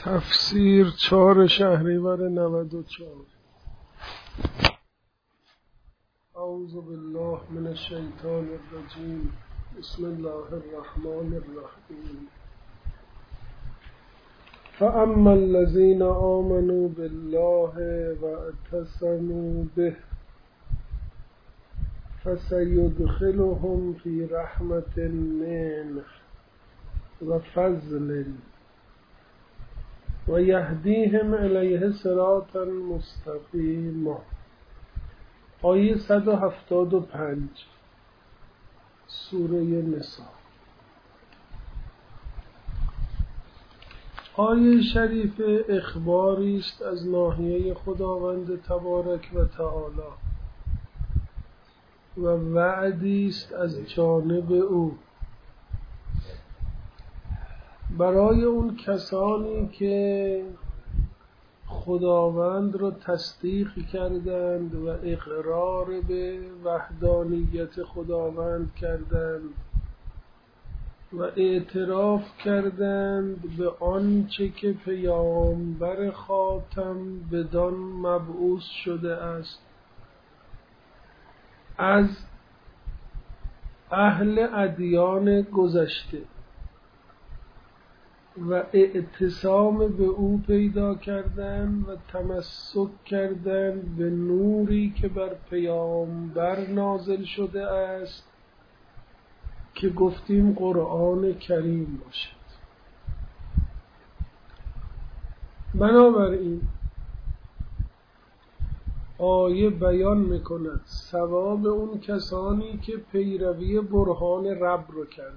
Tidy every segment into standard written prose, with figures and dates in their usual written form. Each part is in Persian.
تفسیر 4 شهریور 94. اعوذ بالله من الشیطان الرجیم. بسم الله الرحمن الرحیم. فاما الذین آمنوا بالله واعتصموا به فسيدخلهم في رحمة منه وفضل ويهديهم إليه صراطا مستقيما. آیه 175 سوره نساء. آیه شریف اخباری است از ناحیه خداوند تبارک و تعالی و وعدی است از جانب او برای اون کسانی که خداوند رو تصدیق کردند و اقرار به وحدانیت خداوند کردند و اعتراف کردند به آنچه که پیامبر خاتم بدان مبعوث شده است از اهل ادیان گذشته و اعتصام به او پیدا کردند و تمسک کردند به نوری که بر پیامبر نازل شده است که گفتیم قرآن کریم باشد. بنابراین آیه بیان میکند ثواب اون کسانی که پیروی برهان رب رو کردند.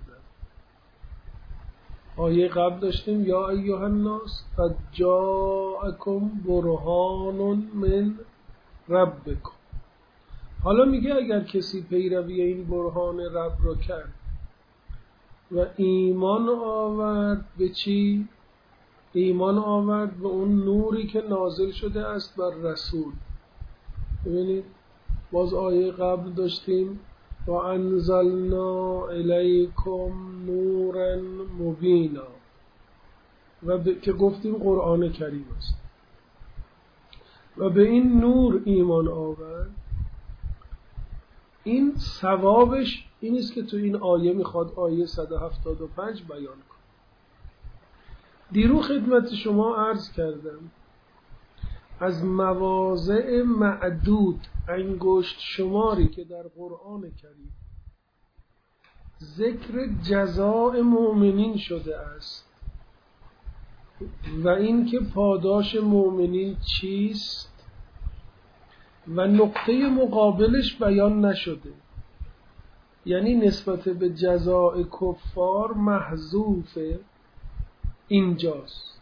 آیه قبل داشتیم یا ایها الناس قد جاءکم برهان من ربکم. حالا میگه اگر کسی پیروی این برهان رب رو کرد و ایمان آورد به چی؟ ایمان آورد به اون نوری که نازل شده است بر رسول. ببینید باز آیه قبل داشتیم و انزلنا الیکم نورا مبینا و که گفتیم قرآن کریم است و به این نور ایمان آورد. این ثوابش این است که تو این آیه میخواد آیه 175 بیان کن. دیرو خدمت شما عرض کردم از مواضع معدود انگشت شماری که در قرآن کریم ذکر جزاء مؤمنین شده است و این که پاداش مؤمنین چیست و نقطه مقابلش بیان نشده، یعنی نسبت به جزاء کفار محذوف اینجاست.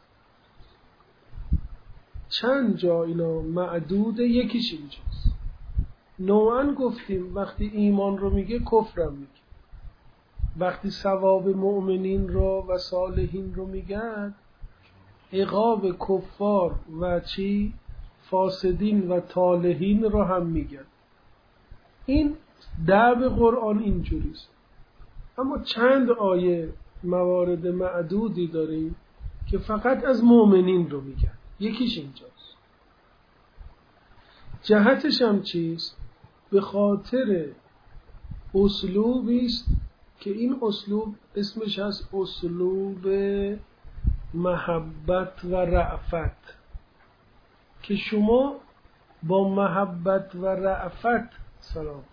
چند جا اینا معدوده، یکیش اینجاست. نوعا گفتیم وقتی ایمان رو میگه کفرم میگه، وقتی ثواب مؤمنین رو و صالحین رو میگن عقاب کفار و چی فاسدین و طالحین رو هم میگن. این دعب قرآن اینجوریست. اما چند آیه موارد معدودی داریم که فقط از مؤمنین رو میگن، یکیش اینجاست. جهتش هم چیست؟ به خاطر اسلوبی است که این اسلوب اسمش هست اسلوب محبت و رأفت، که شما با محبت و رأفت سلام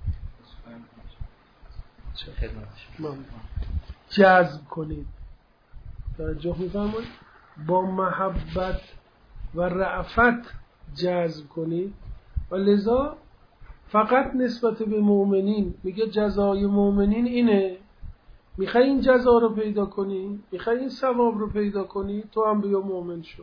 جذب کنید. توجه می‌فرمایید؟ با محبت و رأفت جذب کنید و لذا فقط نسبت به مؤمنین میگه جزای مؤمنین اینه. میخوای این جزا رو پیدا کنی، میخوای این ثواب رو پیدا کنی، تو هم بیا مؤمن شو.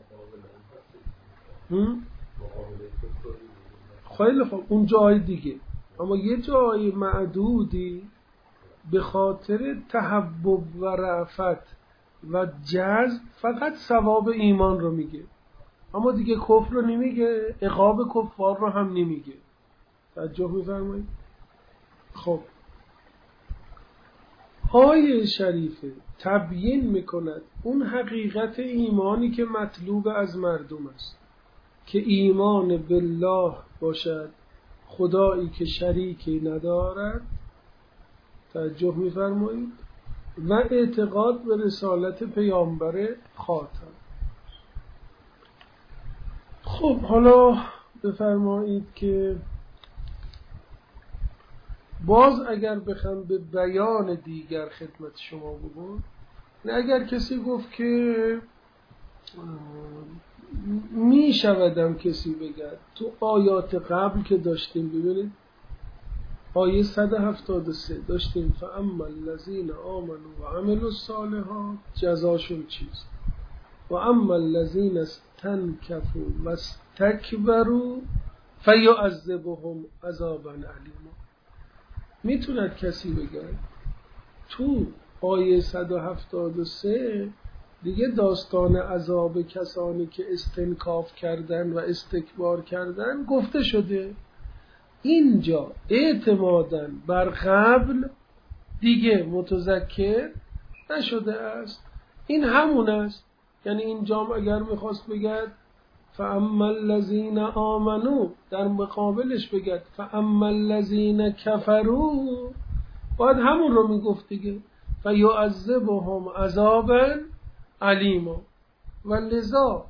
خیلی خوب، اون جای دیگه. اما یه جای معدودی به خاطر تحبب و رأفت و جذب فقط ثواب ایمان رو میگه، اما دیگه کفر رو نمیگه، عقاب کفار رو هم نمیگه. توجه می‌فرمایید؟ خب آیه شریفه تبیین میکند اون حقیقت ایمانی که مطلوب از مردم است که ایمان بالله باشد، خدایی که شریکی ندارد، توجه می‌فرمایید، و اعتقاد به رسالت پیامبر خاتم. خب حالا بفرمایید که باز اگر بخوام به بیان دیگر خدمت شما بگم، اگر کسی گفت که می شودم کسی بگد تو آیات قبل که داشتیم، ببینید آیه 173 داشتیم فاما الذین آمنوا و عملوا الصالحات جزاشون چیست و اما الذین استنکفوا و استکبروا فیعذبهم عذابا الیما. میتوند کسی بگه تو آیه 173 دیگه داستان عذاب کسانی که استنکاف کردن و استکبار کردن گفته شده، اینجا اعتمادا بر قبل دیگه متذکر نشده است. این همون است. یعنی اینجا اگر میخواست بگد فاما الذین آمنوا، در مقابلش بگد فاما الذین کفروا، باید همون رو میگفت دیگه، فیعذبهم عذابا علیما. و لذا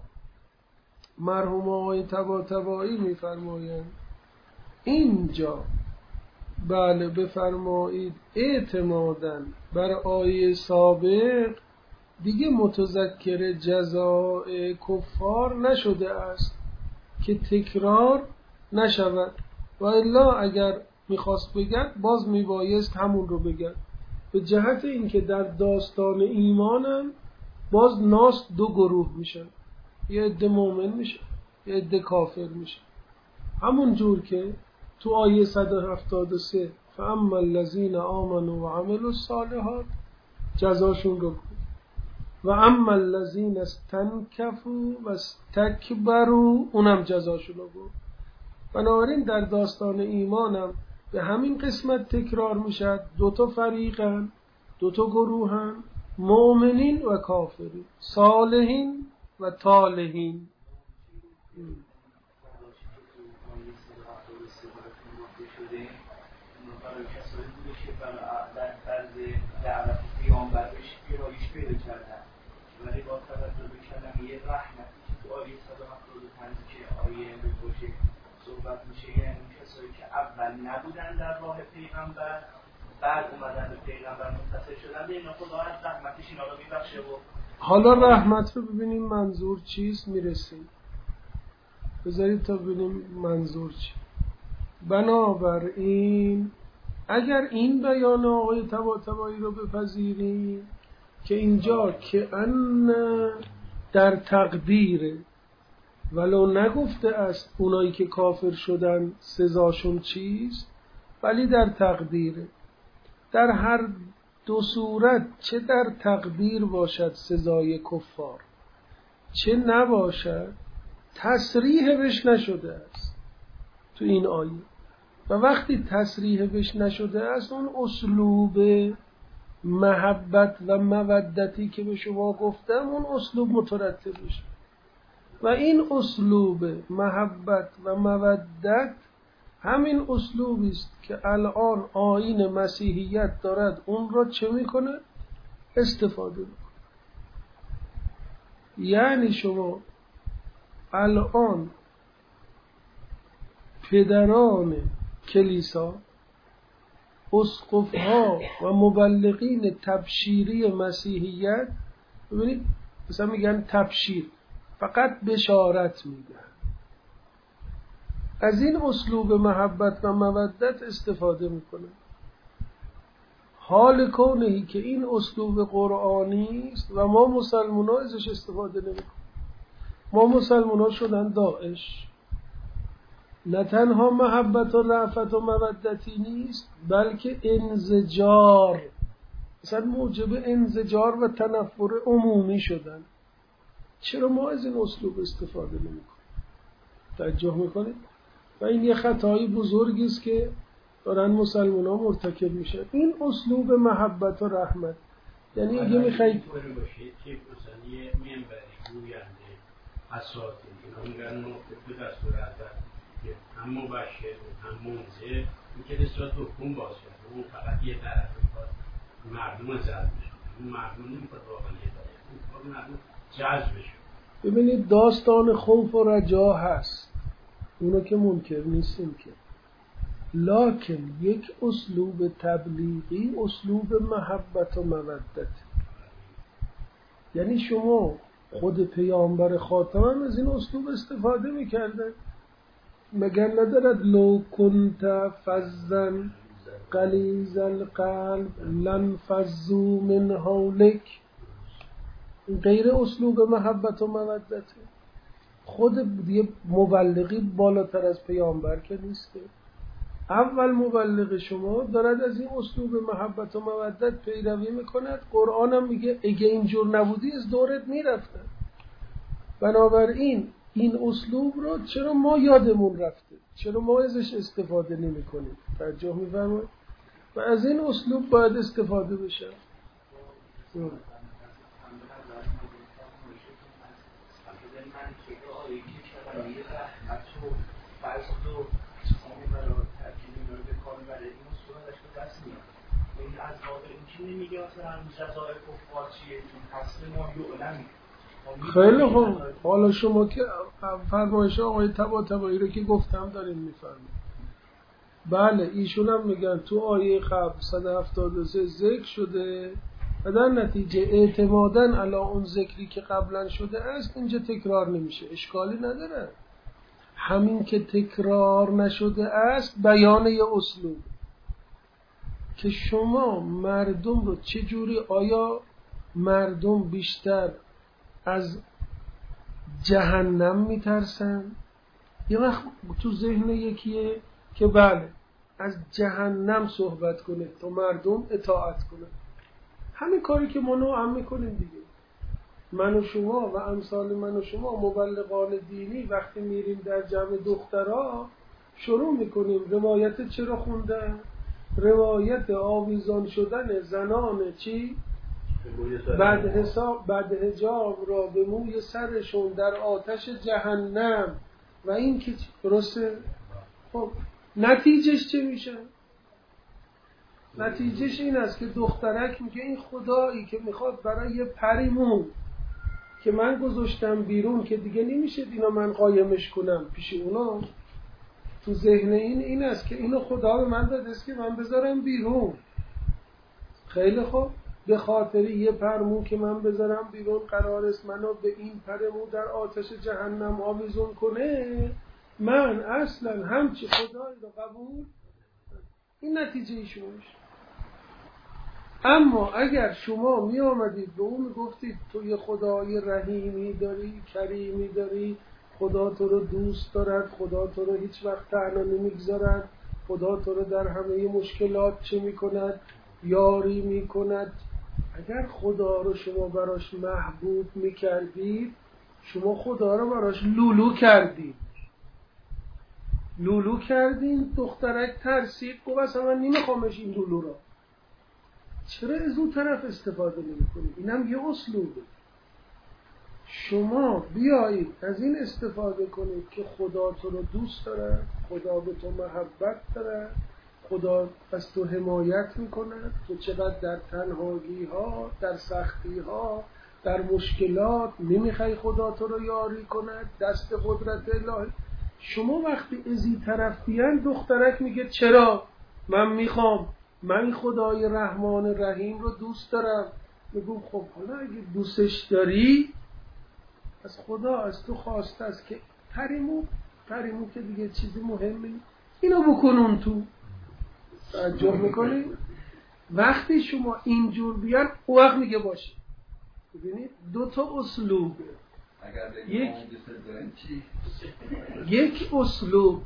مرحوم آقای طباطبایی میفرمایند اینجا بله بفرمایید اعتمادا بر آیه سابق دیگه متذکر جزاء کفار نشده است که تکرار نشود، و الا اگر میخواست بگد باز میبایست همون رو بگد، به جهت اینکه در داستان ایمانم باز ناس دو گروه میشن، یه عده مؤمن میشه یه عده کافر میشه، همون جور که تو آیه 173 فاما الذین آمنوا و عملوا الصالحات جزاشون رو گفت و اما الذین استنکفوا و استکبروا اونم جزاشون رو گفت. بنابراین در داستان ایمانم به همین قسمت تکرار میشد، دوتا فریقن، دوتا گروهن، مؤمنین و کافرین، صالحین و طالحین. کسایی بوده که در طرز دعوت پیامبر بهش گرایش پیدا کردن، ولی با توجه به کلمه رحمتی که تو آیه 175 که آیه امروز باشه صحبت میشه، یعنی کسایی که اول نبودن در راه پیغمبر بعد اومدن به پیغمبر متصل شدن، به اینا خدا از رحمتش اینا رو میبخشه. و حالا رحمت رو ببینیم منظور چیست، میرسیم بذارید تا ببینیم منظور چی. بنابراین اگر این بیان آقای طباطبایی رو بپذیریم که اینجا که ان در تقدیر ولو نگفته است اونایی که کافر شدن سزاشون چیست، ولی در تقدیره، در هر دو صورت چه در تقدیر باشد سزای کفار چه نباشد تصریح بهش نشده است تو این آیه. و وقتی تصریح بهش نشده است اون اسلوب محبت و مودتی که به شما گفتم اون اسلوب مترتب میشه، و این اسلوب محبت و مودت همین اسلوبی است که الان آیین مسیحیت دارد اون را چه میکنه؟ استفاده میکنه. یعنی شما الان پدران کلیسا، اسقف‌ها و مبلغین تبشیری مسیحیت، ببینید مثلا میگن تبشیر، فقط بشارت میدن، از این اسلوب محبت و مودت استفاده میکنه، حال کونهی که این اسلوب قرآنی است و ما مسلمان ها ازش استفاده نمیکنیم. ما مسلمان ها شدن داعش. نه تنها محبت و رأفت و مودتی نیست بلکه انزجار، مثلا موجب انزجار و تنفر عمومی شدن. چرا ما از این اسلوب استفاده نمی‌کنیم؟ توجه می‌کنید؟ و این یه خطای بزرگی است که دارن مسلمان ها مرتکب میشن. این اسلوب محبت و رحمت. یعنی اگه میخواید طوری باشه که مثلا یه منبری گوینده اساطیر اینا میگن به دستور حضرت که هم مبشر هم منذر این که نسبت به حکم باز کرده اون فقط یه طرف میخواد مردم جذب بشه، اون مردم نمیخواد واقعا هدایت، اون میخواد مردم جذب بشه. ببینید داستان خوف و رجا هست، اونو که منکر نیستیم که، لکن یک اسلوب تبلیغی اسلوب محبت و مودت. یعنی شما خود پیامبر خاتم هم از این اسلوب استفاده میکردن. مگر ندارد لو کنت فظا غلیظ القلب لانفضوا من حولک؟ غیر اسلوب محبت و مودته. خود دیگه مبلغی بالاتر از پیامبر که نیسته. اول مبلغ شما دارد از این اسلوب محبت و مودت پیروی میکند. قرآن هم میگه اگه اینجور نبودی از دورت میرفتن. بنابراین این اسلوب رو چرا ما یادمون رفته؟ چرا ما ازش استفاده نمی کنیم؟ توجه می‌فرمایید؟ و از این اسلوب باید استفاده بشه. خیلی خوب. حالا شما که فرمایش آقای طباطبایی رو که گفتم دارین میفرمایید. بله ایشون هم میگن تو آیه قبل 173 ذکر شده و در نتیجه اعتماداً علی اون ذکری که قبلا شده است اینجا تکرار نمیشه. اشکالی نداره. همین که تکرار نشده است بیان یه اسلوب که شما مردم رو چجوری، آیا مردم بیشتر از جهنم میترسن؟ یه وقت تو ذهن یکیه که بله از جهنم صحبت کنه تا مردم اطاعت کنه. همین کاری که ما هم میکنیم دیگه. من و شما و امثال من و شما مبلغان دینی وقتی میریم در جمع دخترها شروع میکنیم روایت چرا خوندن؟ روایت آویزان شدن زنان چی؟ بعد حجاب را به موی سرشون در آتش جهنم و این که درسته. خب نتیجهش چه میشه؟ نتیجهش این است که دخترک میگه این خدایی که میخواد برای یه پریمون که من گذاشتم بیرون که دیگه نمیشه اینا من قایمش کنم پیش اونا، تو ذهن این است که اینو خدا به من داده است که من بذارم بیرون. خیلی خوب، به خاطر یه پرمو که من بذارم بیرون قرار است منو به این پرمو در آتش جهنم آویزون کنه. من اصلا همچی خدایی رو قبول، این نتیجه ایشونش. اما اگر شما می آمدید به اون گفتید تو یه خدای رحیمی داری، کریمی داری، خدا تو رو دوست دارد، خدا تو رو هیچ وقت تنها نمیگذارد، خدا تو رو در همه مشکلات چه میکند؟ یاری میکند. اگر خدا رو شما براش محبوب میکردید، شما خدا رو براش لولو کردید. لولو کردین، دخترک ترسید گفت اصلا من نمیخوامش این لولو رو. چرا از اون طرف استفاده نمی‌کنید؟ اینم یه اسلوبه. شما بیایید از این استفاده کنید که خدا تو رو دوست داره، خدا به تو محبت داره، خدا از تو حمایت میکنه. تو چقدر در تنهایی ها، در سختی ها، در مشکلات نمیخوای خدا تو رو یاری کنه، دست قدرت الهی. شما وقتی از این طرف بیان دخترک میگه چرا؟ من میخوام، من خدای رحمان رحیم رو دوست دارم. میگم خب حالا اگه دوستش داری از خدا از تو خواسته است که پریمو که دیگه چیزی مهمی اینو بکنون تو. توجه میکنی؟ وقتی شما اینجور بیان او وقت میگه باشه. ببینید دو تا اسلوبه. یک اسلوب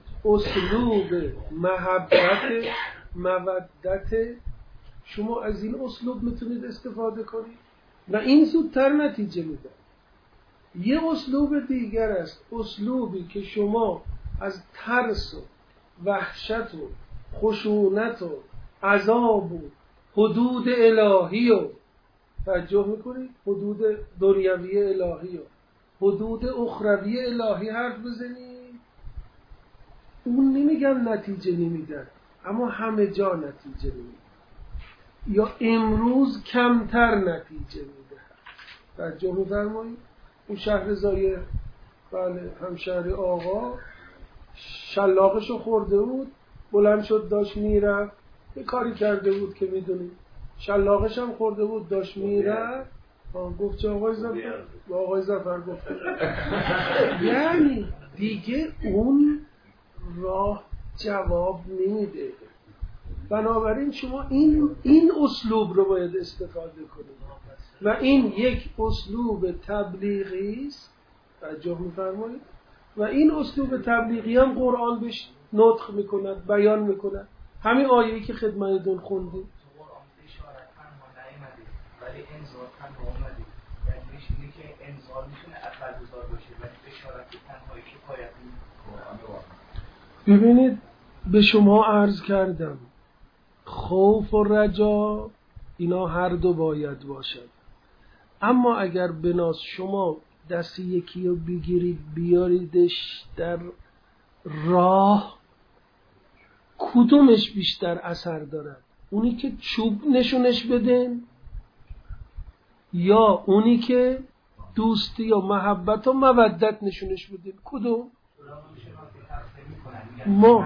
محبت مودت، شما از این اسلوب میتونید استفاده کنید و این زودتر نتیجه میده. یه اسلوب دیگر است، اسلوبی که شما از ترس و وحشت و خشونت و عذاب و حدود الهی و توجه میکنید حدود دنیوی الهی و حدود اخروی الهی حرف بزنید، اون نمیگم نتیجه نمیدن، اما همه جا نتیجه نمیدن یا امروز کمتر نتیجه میده. توجه میفرمایید. اون شهرزای بله همشهری آقا شلاقشو خورده بود، بلند شد داشت میرفت، یه کاری کرده بود که میدونید، شلاقش هم خورده بود داشت میرفت، گفت چه آقای زفر گفت یعنی دیگه اون راه جواب نمیده. بنابراین شما این اسلوب رو باید استفاده کنید و این یک اسلوب تبلیغی است. توجه می‌فرمایید. و این اسلوب تبلیغی هم قرآن بهش نطق میکند، بیان میکند. همین آیه‌ای که خدمتتون خوندیم قرآن اشارت تنها نیامده ولی انذار تنها اومده، یعنی میشه که انذار میتونه اثرگذار باشه ولی اشارت تنهایی کفایت نمیکنه. ببینید به شما عرض کردم خوف و رجا اینا هر دو باید باشد، اما اگر بناس شما دست یکی رو بگیرید بیاریدش در راه، کدومش بیشتر اثر دارد؟ اونی که چوب نشونش بدن یا اونی که دوستی و محبت و مودت نشونش بدن؟ کدوم؟ ما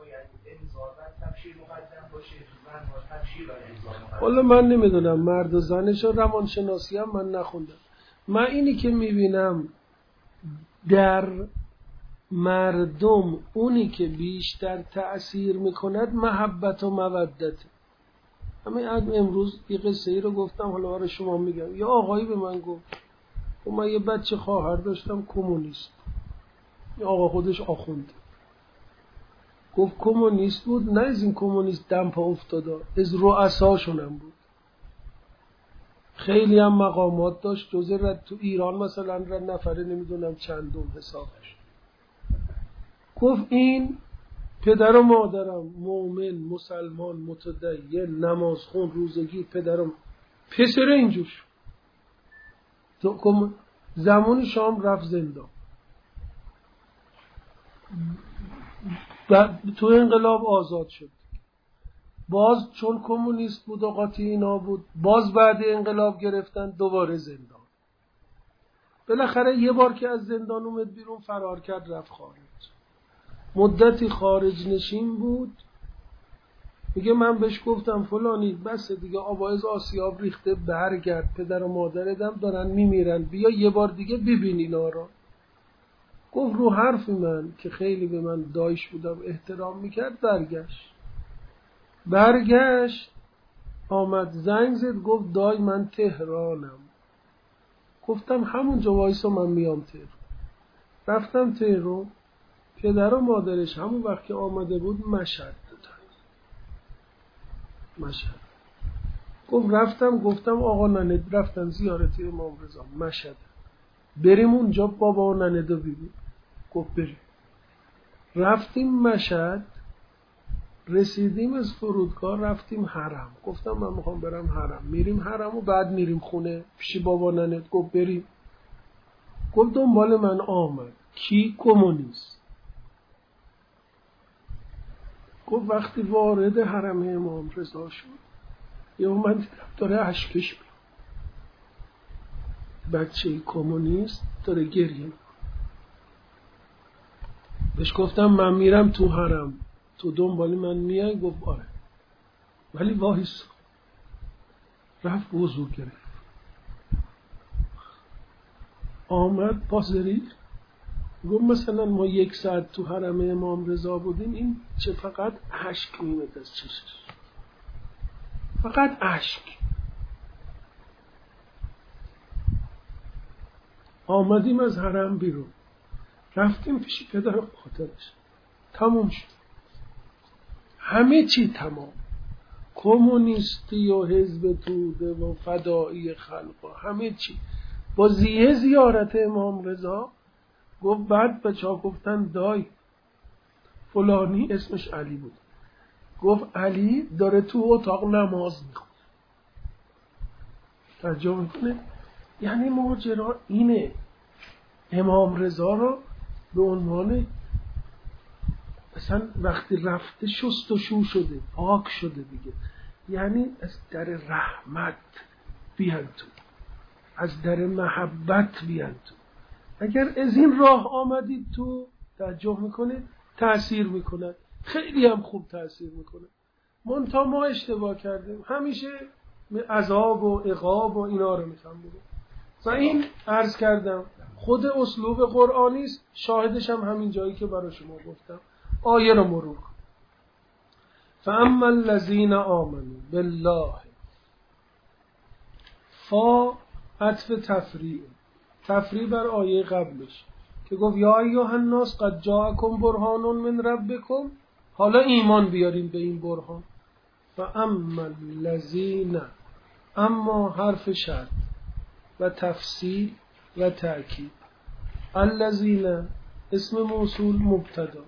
والا من نمیدونم، مرد و زنش و روانشناسی هم من نخوندم. من اینی که میبینم در مردم اونی که بیشتر تأثیر میکند محبت و مودت. همین امروز یه قصه ای رو گفتم، حالا برای شما میگم. یه آقایی به من گفت من یه بچه خواهر داشتم کمونیست، یه آقا خودش آخونده، گفت کمونیست بود، نه از این کمونیست دمپا افتاده، از رؤساشونم بود، خیلی هم مقامات داشت، جزء رد تو ایران مثلا رد نفره نمیدونم چندم حسابش. گفت این پدر و مادرم مومن مسلمان متدین نمازخون روزگی، پدرم پسر اینجور شد، تو زمان شام رفت زندان، تو انقلاب آزاد شد، باز چون کمونیست بود و قاطی اینا بود باز بعد انقلاب گرفتن دوباره زندان. بالاخره یه بار که از زندان اومد بیرون فرار کرد رفت خارج، مدتی خارج نشین بود. میگه من بهش گفتم فلانی بس دیگه آبایز آسیاب ریخته، برگرد، پدر و مادرتم دارن میمیرن، بیا یه بار دیگه ببین اینا رو. گفت رو حرف من که خیلی به من دایش بودم احترام میکرد، برگشت آمد زنگ زد گفت دای من تهرانم. گفتم همونجا وایسا من میام تهران. رفتم تهران، پدر و مادرش همون وقت که آمده بود مشهد بودن. مشهد. گفتم آقا ننه رفتن زیارت امام رضا مشهد، بریم اونجا بابا و ننه دو ببینیم. گفت بریم. رفتیم مشهد، رسیدیم از فرودگاه رفتیم حرم. گفتم من میخوام برم حرم. میریم حرم و بعد میریم خونه پیش بابا ننت. گفت بریم. گفت دنبال من آمد. کی؟ کمونیست. گفت وقتی وارد حرم امام رضا شد یه من دیدم داره اشکش میاد، بچه کمونیست داره گریه. بهش گفتم من میرم تو حرم، تو دنبالی من میای؟ گفت آره. ولی وایس. رفت وضو گرفت، آمد پاسری. گفت مثلا ما 1 ساعت تو حرم امام رضا بودیم، این چه فقط اشک میمد از چشش، فقط اشک. آمدیم از حرم بیرون، رفتیم پیش پدر و مادرش، تموم شد، همه چی تمام. کمونیستی و حزب توده و فدایی خلق و همه چی با زیارت امام رضا. گفت بعد بچه ها گفتن دای فلانی اسمش علی بود، گفت علی داره تو اتاق نماز میخونه. ترجمه میکنه یعنی ماجرا اینه. امام رضا رو به عنوان مثلا وقتی رفته شست و شو شده، پاک شده دیگه، یعنی از در رحمت بیان تو، از در محبت بیان تو. اگر از این راه آمدید تو، توجه میکنه تأثیر میکنه، خیلی هم خوب تأثیر میکنه. منتها ما اشتباه کردیم، همیشه عذاب و عقاب و اینا رو میخوام بگم و این عرض کردم خود اسلوب قرآنی است. شاهدش هم همین جایی که برای شما گفتم. آیه رو مرور کن. فاما الذین آمنوا بالله، فا عطف تفریع بر آیه قبلش که گفت یا ایها الناس قد جاءکم برهان من ربکم. حالا ایمان بیاریم به این برهان. فاما الذین، اما حرف شرط و تفصیل و تأکید. الذین اسم موصول مبتدا،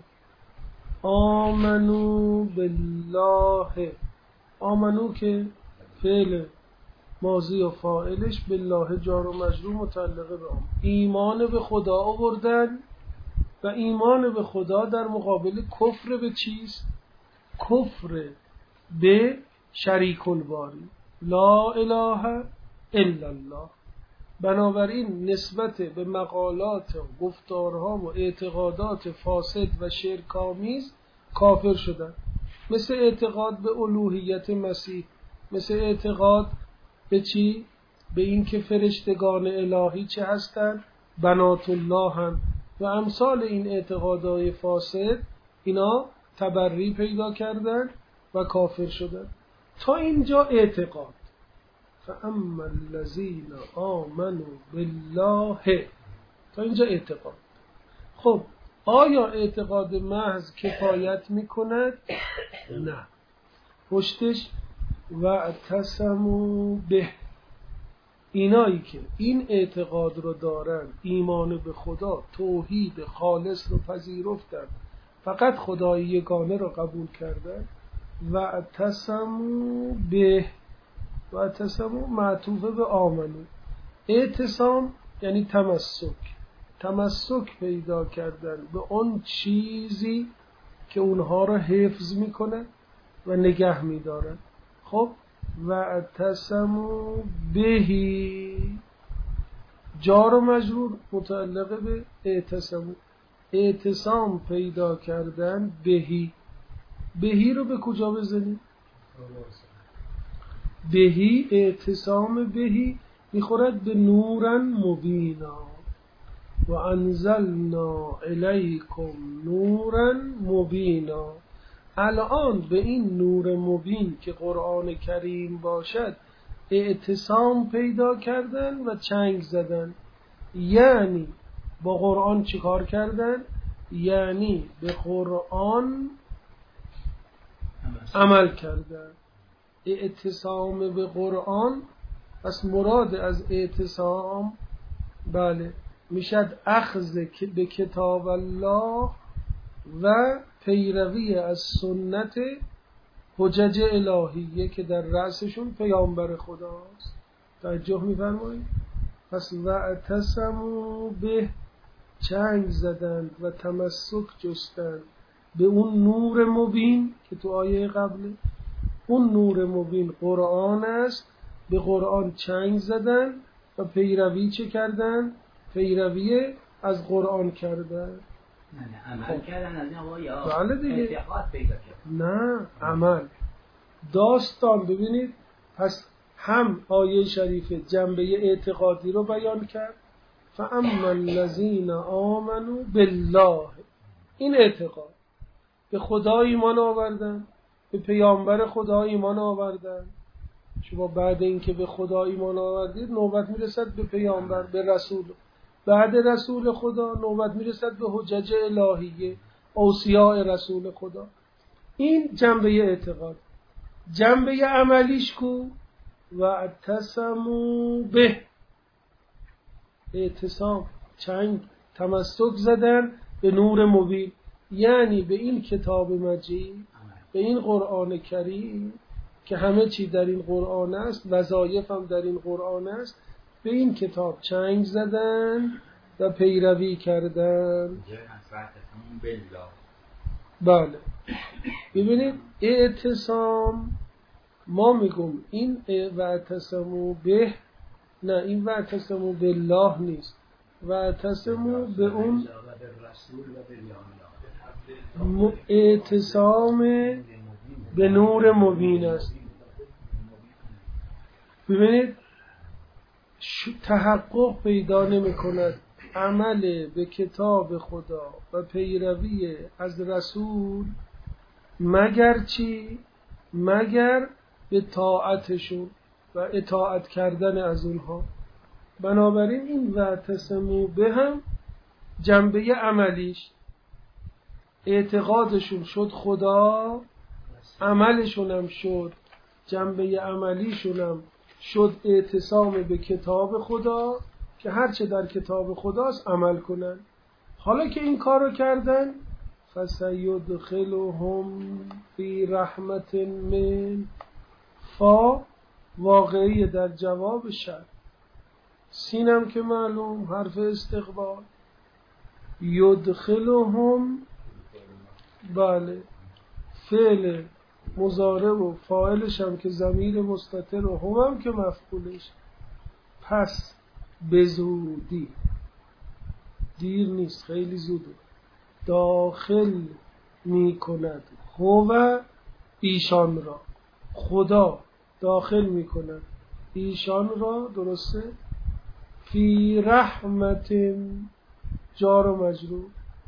آمنو بالله، آمنو که فعل ماضی و فاعلش بالله جار و مجرور متعلقه به آمن، ایمان به خدا آوردن. و ایمان به خدا در مقابل کفر به چیست؟ کفر به شریک الباری، لا اله الا الله. بنابراین نسبت به مقالات و گفتارها و اعتقادات فاسد و شرک‌آمیز کافر شدن، مثل اعتقاد به الوهیت مسیح، مثل اعتقاد به چی؟ به این که فرشتگان الهی چه هستند؟ بنات الله هم. و امثال این اعتقادات فاسد، اینا تبری پیدا کردن و کافر شدن. تا اینجا اعتقاد. فاما الذین آمنوا بالله، تا اینجا اعتقاد. خب آیا اعتقاد محض کفایت میکند؟ نه. پشتش و اعتصموا به، اینایی که این اعتقاد رو دارن، ایمان به خدا، توحید خالص رو پذیرفتن، فقط خدای یگانه رو قبول کردن. و اعتصموا به، و اعتصموا معطوفه به آمنو. اعتصام یعنی تمسک پیدا کردن به اون چیزی که اونها رو حفظ میکنه و نگه میدارن. خب و اعتصموا بهی، جار و مجرور متعلقه به اعتصموا، اعتصام پیدا کردن بهی رو به کجا بزنیم؟ بهی، اعتصام بهی میخورد به نورا مبینا و انزلنا الیکم نورا مبینا. الان به این نور مبین که قرآن کریم باشد اعتصام پیدا کردن و چنگ زدن. یعنی با قرآن چیکار کردن؟ یعنی به قرآن عمل کردن. اعتصام به قرآن، پس مراد از اعتصام بله میشد اخذ به کتاب الله و پیروی از سنت حجج الهیه که در رأسشون پیامبر خداست. توجه می‌فرمایید؟ پس و اعتصموا به، چنگ زدند و تمسک جستند به اون نور مبین که تو آیه قبله. اون نور مبین قرآن است. به قرآن چنگ زدن و پیروی چه کردن؟ پیروی از قرآن کردن. نه عمل کردن از این آیا بله دیگه. اعتقاد پیدا کردن؟ نه عمل. داستان ببینید، پس هم آیه شریفه جنبه اعتقادی رو بیان کرد. فاما الذین آمنوا بالله، این اعتقاد، به خدا ایمان آوردن، به پیامبر خدا ایمان آوردن. شما بعد اینکه به خدا ایمان آوردید نوبت میرسد به پیامبر، به رسول. بعد رسول خدا نوبت میرسد به حجج الهیه، اوصیاء رسول خدا. این جنبه اعتقاد. جنبه عملیش کو؟ و اعتصموا به، اعتصام، چنگ، تمسک زدن به نور مبین، یعنی به این کتاب مجید به این قرآن کریم که همه چی در این قرآن است، وظایف هم در این قرآن است، به این کتاب چنگ زدن و پیروی کردن. بله ببینید اعتصام، ما میگم این واعتصموا به، نه این واعتصموا بالله نیست، واعتصموا به اون اعتصام به نور مبین است. ببینید تحقق پیدا نمی کند عمل به کتاب خدا و پیروی از رسول مگر چی؟ مگر به طاعتشون و اطاعت کردن از اونها. بنابراین این واعتصموا به هم جنبه عملیش، اعتقادشون شد خدا، عملشون هم شد، جنبه عملیشون هم شد اعتصام به کتاب خدا که هرچه در کتاب خداست عمل کنن. حالا که این کار رو کردن، فَسَيُدْخِلُهُمْ فِي رَحْمَةٍ مِّنْهُ، فا واقعی در جواب شرط، سینم که معلوم حرف استقبال، یدخلهم، بله فعل مضارع و فاعلش هم که ضمیر مستتر و هم که مفعولش، پس به زودی، دیر نیست خیلی زوده، داخل می کند هو ایشان را، خدا داخل می کند ایشان را، درسته؟ فی رحمت، جار و مجرور،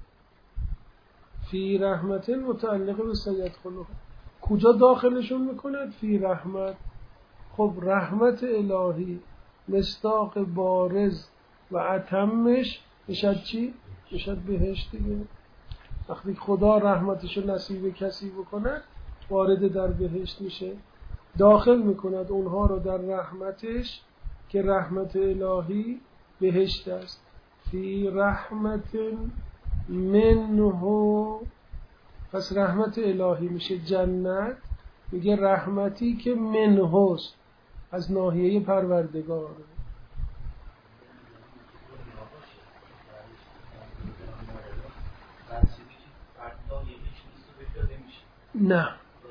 فی رحمت متعلق به سیدخلوه، کجا داخلشون میکند؟ فی رحمت. خب رحمت الهی مصداق بارز و اتمش میشد چی؟ میشد بهشت دیگه. وقتی خدا رحمتشو نصیب کسی بکند وارد در بهشت میشه، داخل میکند اونها رو در رحمتش که رحمت الهی بهشت است. فی رحمت منه، پس رحمت الهی میشه جنت، میگه رحمتی که منهست، از ناحیه پروردگار. نه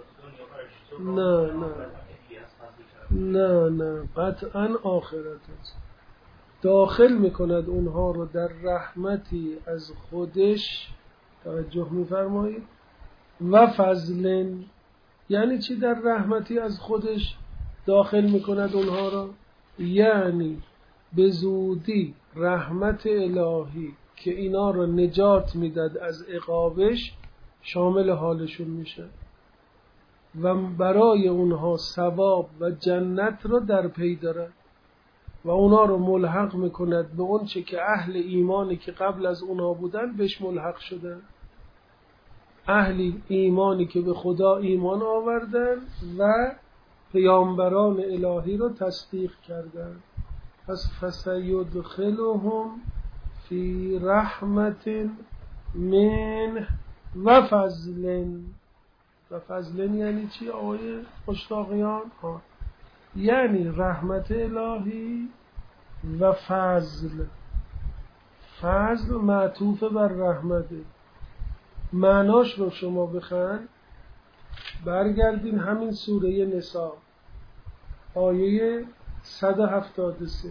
نه نه نه نه قطعا آخرت است. داخل میکند اونها رو در رحمتی از خودش، توجه میفرمایید، و فضل. یعنی چی در رحمتی از خودش داخل میکند اونها رو؟ یعنی به زودی رحمت الهی که اینا رو نجات میداد از عقابش شامل حالشون میشه و برای اونها ثواب و جنت رو در پی دارد و اونا رو ملحق میکند به اون چه که اهل ایمانی که قبل از اونا بودن بهش ملحق شدن، اهل ایمانی که به خدا ایمان آوردن و پیامبران الهی رو تصدیق کردن. پس فسیدخلهم فی رحمت من و فضل. و فضل یعنی چی آقای مشتاقیان؟ یعنی رحمت الهی و فضل. فضل معطوف بر رحمته. معناش رو شما بخواید برگردین همین سوره نساء آیه 173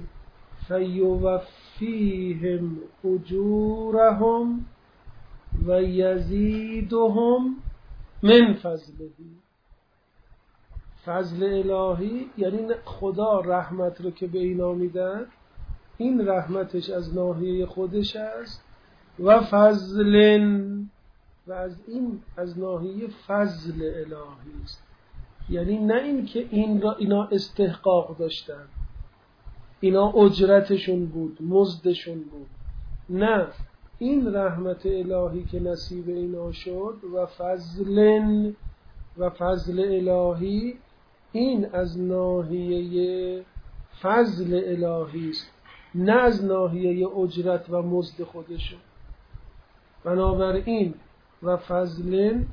فیوفیهم اجورهم و یزیدهم من فضله. فضل الهی یعنی خدا رحمت رو که به اینا میدن، این رحمتش از ناحیه خودش است، و فضل، و از این از ناحیه فضل الهی است. یعنی نه این که این را اینا استحقاق داشتن، اینا اجرتشون بود، مزدشون بود، نه، این رحمت الهی که نصیب اینا شد و فضل، و فضل الهی این از ناحیه فضل الهی است، نه از ناحیه اجرت و مزد خودشون. بنابراین و فضل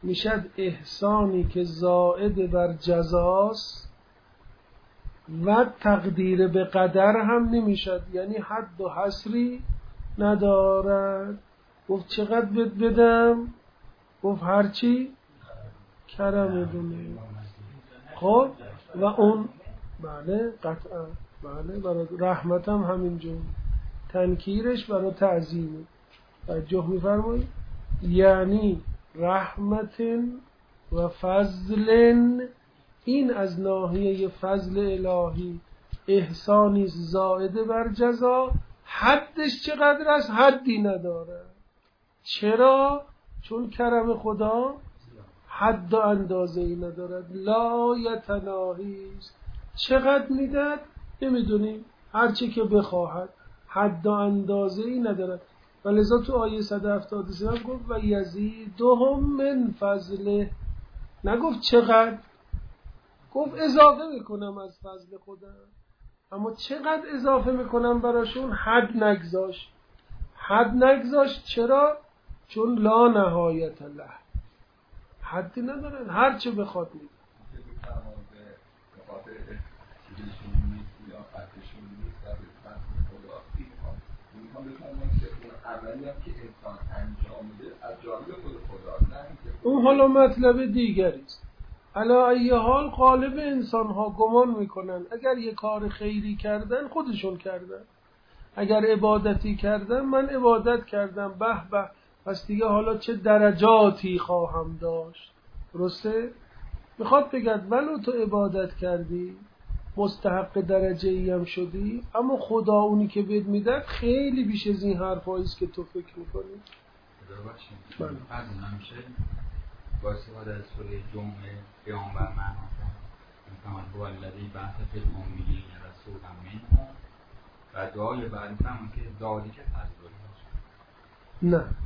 میشد احسانی که زائد بر جزاست و تقدیر به قدر هم نمیشد، یعنی حد و حصری ندارد. گفت چقدر بهت بدم؟ گفت هرچی کرم دونه. خب و اون بله قطعا بله برای رحمت هم همینجور، تنکیرش برای تعظیم. توجه می‌فرمایید؟ یعنی رحمت و فضل، این از ناحیه فضل الهی احسانی زائد بر جزا. حدش چقدر است؟ حدی نداره. چرا؟ چون کرم خدا حد و اندازه ای ندارد، لا یتناهی است. چقدر میدد؟ نمیدونیم، هرچی که بخواهد، حد و اندازه ای ندارد. ولذا تو آیه 173 هم گفت و یزیدهم من فضله. نگفت چقدر، گفت اضافه میکنم از فضل خودم. اما چقدر اضافه میکنم براشون؟ حد نگذاشت. حد نگذاشت چرا؟ چون لا نهایت له، حدی ندارن، هر چه بخواد میده. اون حالا مطلب دیگری است. علی ای حال غالب انسان ها گمان میکنن اگر یه کار خیری کردن خودشون کردن، اگر عبادتی کردن من عبادت کردم، به به پس دیگه حالا چه درجاتی خواهم داشت. درسته؟ میخواد بگد ولو تو عبادت کردی مستحق درجه ای هم شدی، اما خدا اونی که بهت میدد خیلی بیش از این حرفایی است که تو فکر میکنی. بله. از همیشه با استفاده از سوره جمعه پیامبر معنا کرد میفهمد هو الذی بعث فی الامیین رسولا منهم و دعای بعد میفهمد که ذالک فضل الله. نه،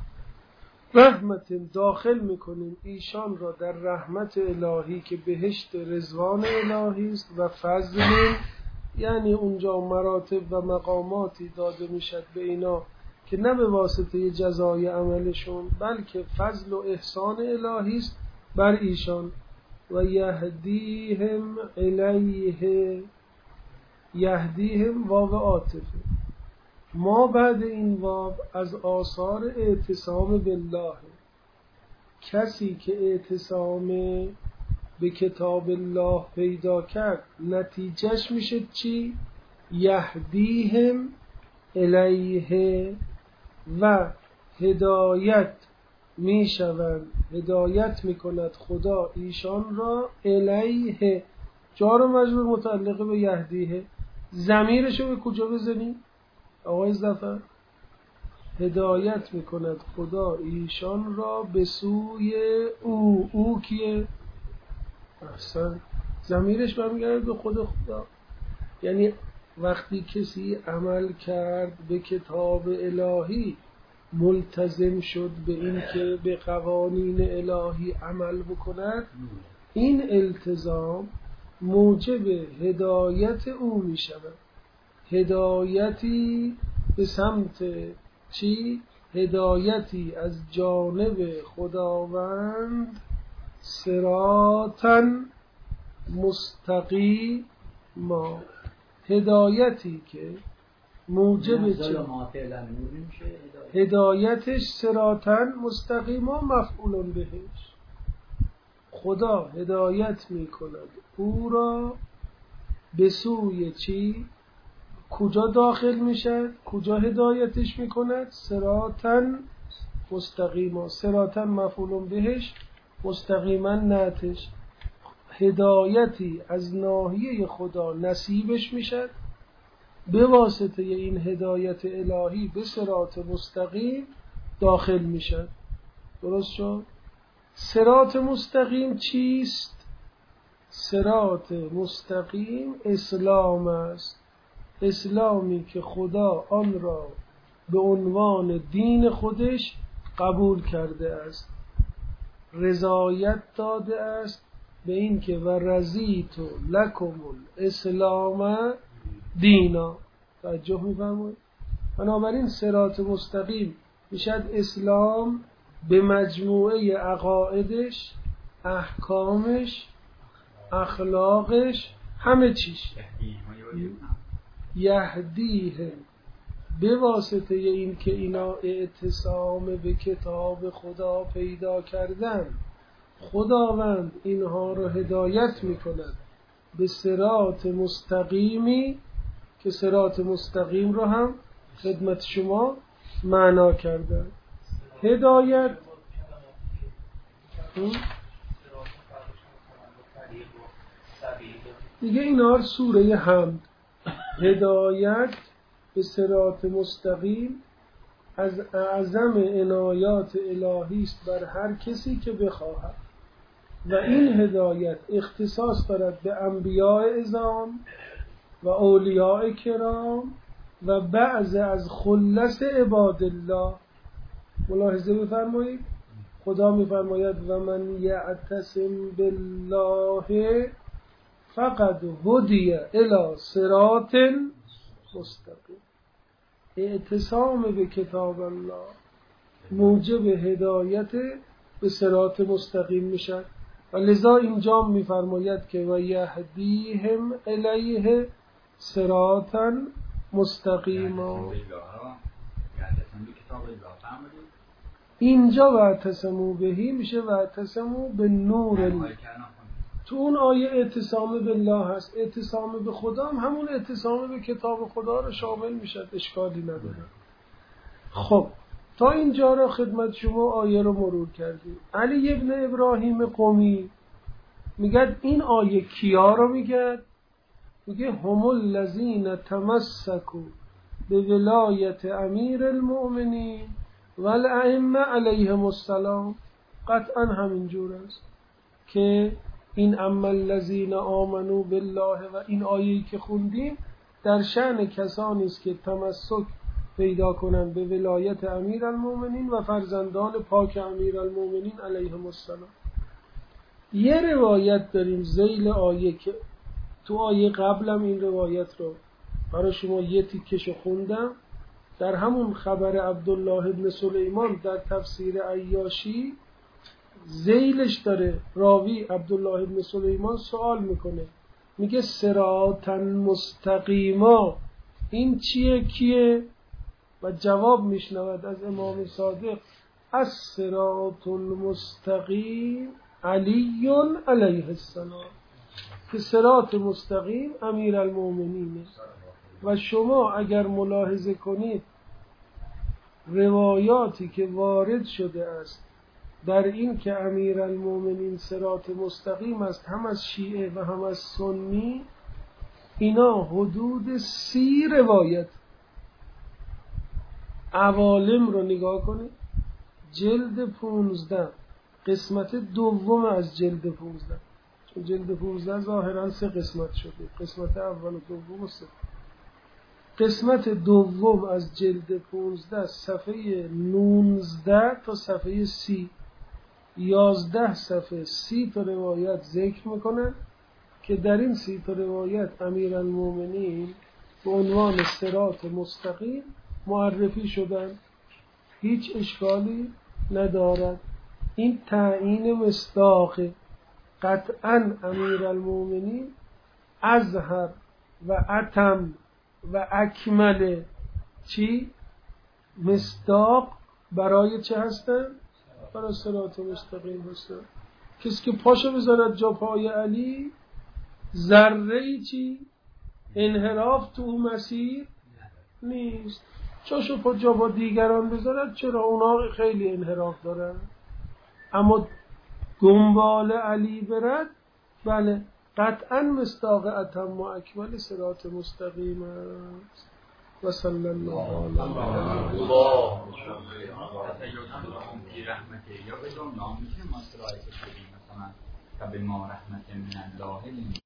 رحمت داخل میکنیم ایشان را در رحمت الهی که بهشت رضوان الهی است، و فضل یعنی اونجا مراتب و مقاماتی داده میشد به اینا که نه به واسطه جزای عملشون بلکه فضل و احسان الهی است بر ایشان. و یهدیهم الیه، یهدیهم واو عاطفه، ما بعد این واو از آثار اعتصام بالله، کسی که اعتصام به کتاب الله پیدا کرد نتیجهش میشه چی؟ یهدیهم الیه، و هدایت میشوند، هدایت میکند خدا ایشان را الیه، جار و مجرور متعلق به یهدیه. ضمیرشو به کجا بزنیم آقای ظفر؟ هدایت میکند خدا ایشان را به سوی او کیه؟ احسن، ضمیرش برمیگرده به خود خدا. یعنی وقتی کسی عمل کرد به کتاب الهی، ملتزم شد به این که به قوانین الهی عمل بکند، این التزام موجب هدایت او می شود. هدایتی به سمت چی؟ هدایتی از جانب خداوند، صراطاً مستقیما، هدایتی که موجب چه؟ هدایتش صراطاً مستقیما مفعول بهش، خدا هدایت می کند او را به سوی چی؟ کجا داخل میشد؟ کجا هدایتش میکند؟ صراطاً مستقیما، صراطاً مفعول بهش، مستقیما نعتش. هدایتی از ناحیه خدا نصیبش میشد، به واسطه این هدایت الهی به صراط مستقیم داخل میشد. درست شد؟ صراط مستقیم چیست؟ صراط مستقیم اسلام است، اسلامی که خدا آن را به عنوان دین خودش قبول کرده است، رضایت داده است به این که و رضیت لکم الاسلام دینا. توجه می‌فرمایید؟ بنابراین صراط مستقیم میشد اسلام به مجموعه عقایدش، احکامش، اخلاقش، همه چیش. یهدیه به واسطه این که اینا اعتصام به کتاب خدا پیدا کردن، خداوند اینها رو هدایت میکند به صراط مستقیمی که صراط مستقیم رو هم خدمت شما معنا کردن. هدایت دیگه اینا سوره حمد، هدایت به صراط مستقیم از اعظم عنایات الهی است بر هر کسی که بخواهد و این هدایت اختصاص دارد به انبیاء اعظام و اولیاء کرام و بعض از خلص عباد الله. ملاحظه بفرمایید خدا میفرماید و من یعتصم بالله فقد هدی الی صراط مستقیم. اعتصام به کتاب الله موجب هدایت به صراط مستقیم میشد و لذا اینجا میفرماید که و یهدیهم الیه صراطا مستقیما. اینجا و اعتصموا بهی میشه و اعتصموا به نور الله. تو اون آیه اعتصام بالله هست، اعتصام به خدا هم همون اعتصام به کتاب خدا رو شامل میشه، اشکالی نداره. خب تا اینجا را خدمت شما آیه رو مرور کردیم. علی ابن ابراهیم قمی میگه این آیه کیا رو میگه؟ میگه هم الذین تمسکوا به ولایت امیر المؤمنین و الائمه علیهم السلام. قطعا همینجور است که این اما الذین آمنوا بالله و این آیه‌ای که خوندیم در شأن کسانی است که تمسک پیدا کنند به ولایت امیرالمومنین و فرزندان پاک امیرالمومنین علیهم السلام. یه روایت داریم ذیل آیه که تو آیه قبلم این روایت رو برای شما یه تیکشو خوندم، در همون خبر عبدالله ابن سلیمان در تفسیر عیاشی ذیلش داره. راوی عبدالله ابن سلیمان سوال میکنه، میگه صراطا مستقیما این چیه کیه؟ و جواب میشنود از امام صادق الصراط المستقیم علی علیه السلام، که صراط مستقیم امیرالمومنینه. و شما اگر ملاحظه کنید روایاتی که وارد شده است در این که امیرالمومنین صراط مستقیم است، هم از شیعه و هم از سنی، اینا حدود 30 روایت. عوالم رو نگاه کنید، جلد 15 قسمت دوم از جلد 15، چون جلد 15 ظاهرا 3 قسمت شده، قسمت اول و دوم و 3. قسمت دوم از جلد 15 صفحه 19 تا صفحه 30 11 صفحه 30 تا روایت ذکر میکنن که در این 30 تا روایت امیرالمومنین به عنوان صراط مستقیم معرفی شدن. هیچ اشکالی ندارد. این تعیین مصداق. قطعا امیرالمومنین اظهر و اتم و اکمل چی؟ مصداق برای چه هستن؟ برای صراط مستقیم هستن. کسی که پاشو بذارد جا پای علی، ذره‌ای چی؟ انحراف تو اون مسیر نیست. چاشو پا جا با دیگران بذارد، چرا اونا خیلی انحراف دارن، اما دنبال علی برد، بله قطعا مصداق اتم و اکمل صراط مستقیم است. و صلی الله علیه الله رحمته یا بدون نامیشه ما سرایت شدیم مثلا که به ما رحمت من الله